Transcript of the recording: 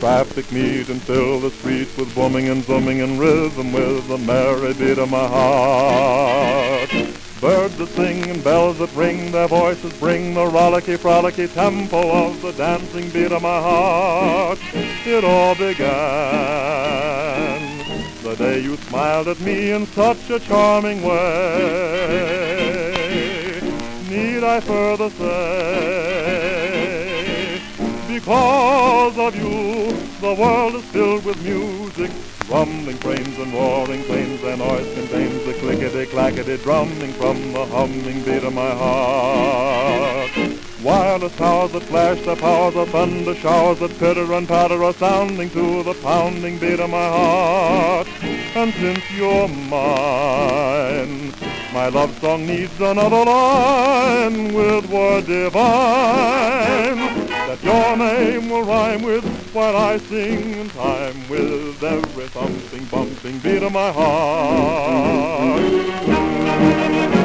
traffic meet and fill the streets with booming and zooming and rhythm with the merry beat of my heart. Birds that sing and bells that ring, their voices bring the rollicky, frolicky tempo of the dancing beat of my heart. It all began the day you smiled at me in such a charming way. Need I further say, because of you, the world is filled with music, rumbling trains and roaring planes, their noise contains the clickety-clackety drumming from the humming beat of my heart. Wireless towers that flash their powers of thunder showers that pitter and patter are sounding to the pounding beat of my heart. And since you're mine, my love song needs another line with word divine that your name will rhyme with while I sing in time with every thumping, bumping beat of my heart.